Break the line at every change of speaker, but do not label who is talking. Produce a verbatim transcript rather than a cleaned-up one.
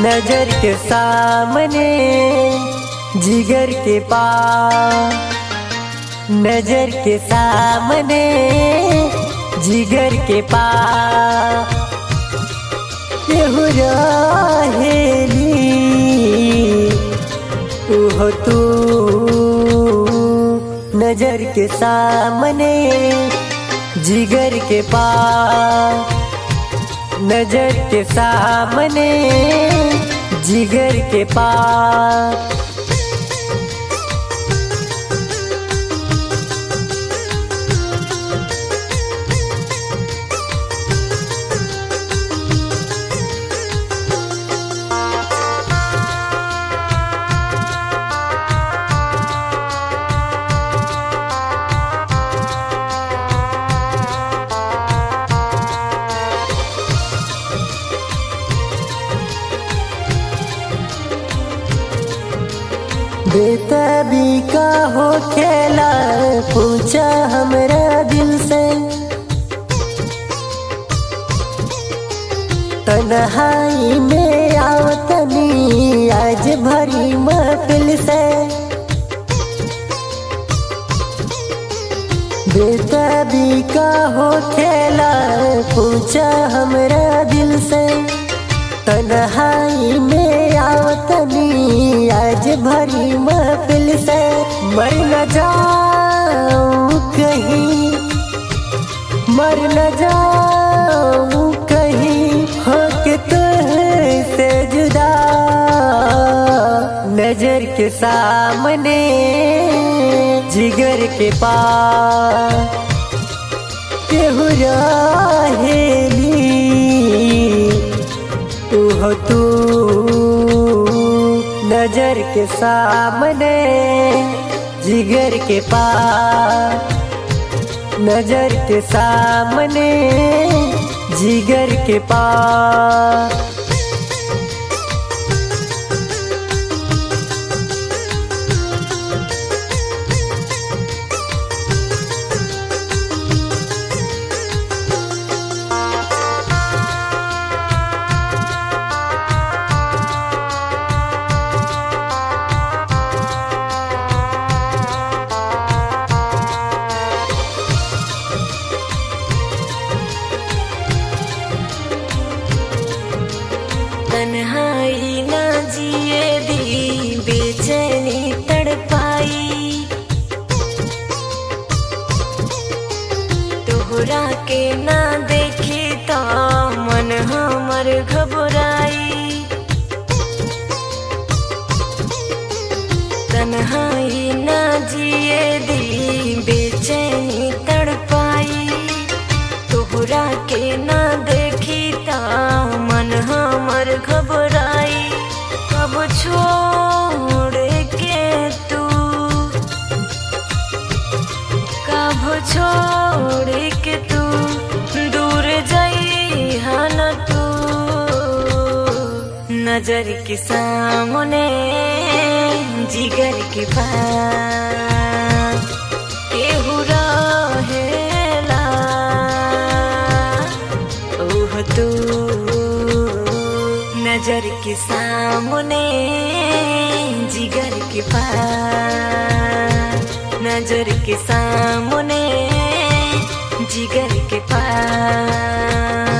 नजर के सामने जिगर के पास, नजर के सामने जिगर के पास केहू रहेली ओहो तू। नजर के सामने जिगर के पास, नजर के सामने जिगर के पास। बेताबी का हो खेला पूछा हमरा दिल से, तन्हाई में आवतनी आज भरी महफिल से। बेताबी का हो खेला पूछा हमरा दिल से, तन्हाई में आवतनी आज भरी महफिल से। मर न जाऊं कहीं, मर न जाऊं कहीं होके तुझसे जुदा। नजर के सामने जिगर के पास केहू रहेली ओहो तू। नजर के सामने जिगर के पास, नजर के सामने जिगर के पास।
तन्हाई ना जिए दी बेचैनी तड़पाई, तोहरा के ना देखी तो मन हमर घबराई। तन्हाई ना जिए दी बेचैनी तड़पाई, तोहरा के ना देखी तो मन हमर घबराई। कब छोड़ के तू, कब छोड़ के तू दूर जाइहा न तू। नजर के सामने जिगर के पास केहू रहेला ओह तू। नजर के सामने जिगर के पास, नजर के सामने जिगर के पास।